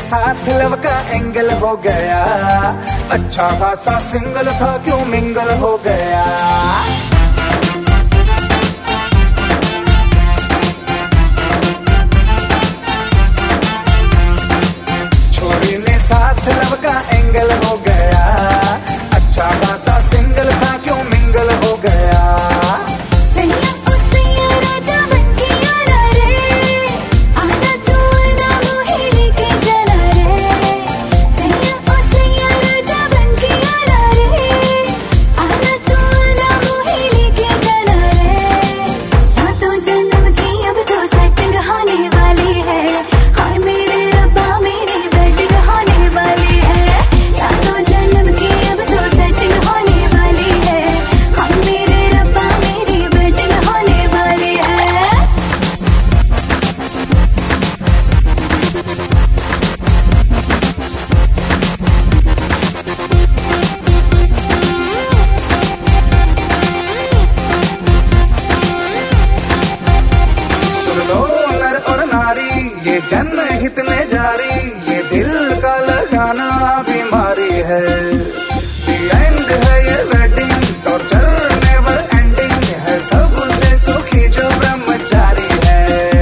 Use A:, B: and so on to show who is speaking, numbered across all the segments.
A: साथ लव का एंगल हो गया, अच्छा खासा सिंगल था क्यों मिंगल हो गया। छोरी ने साथ लव का एंगल हो गया, अच्छा खासा सिंगल था क्यों मिंगल हो गया। ये जनहित में जारी, ये दिल का लगाना बीमारी है। The end है ये वेडिंग, टॉर्चर नेवर एंडिंग है, सबसे सुखी जो ब्रह्मचारी है।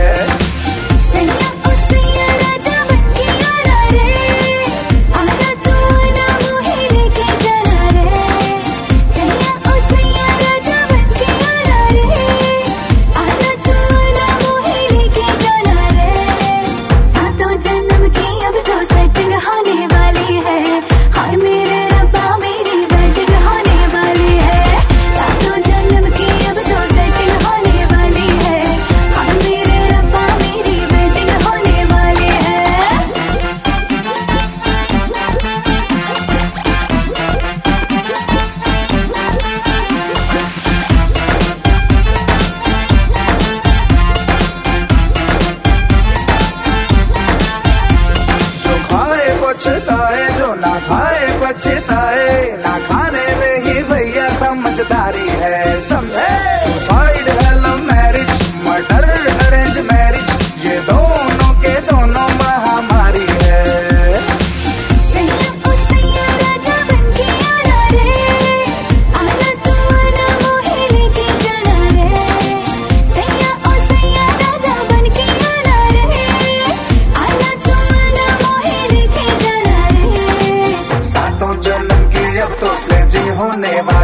A: पछताए जो ना खाए पछताए, ना खाने में ही भैया समझदारी है, समझे। सुसाइड है love marriage, murder arrange marriage, ये दोनों के दोनों महामारी है। जन्म की अब तो स्लेजिंग होने वाली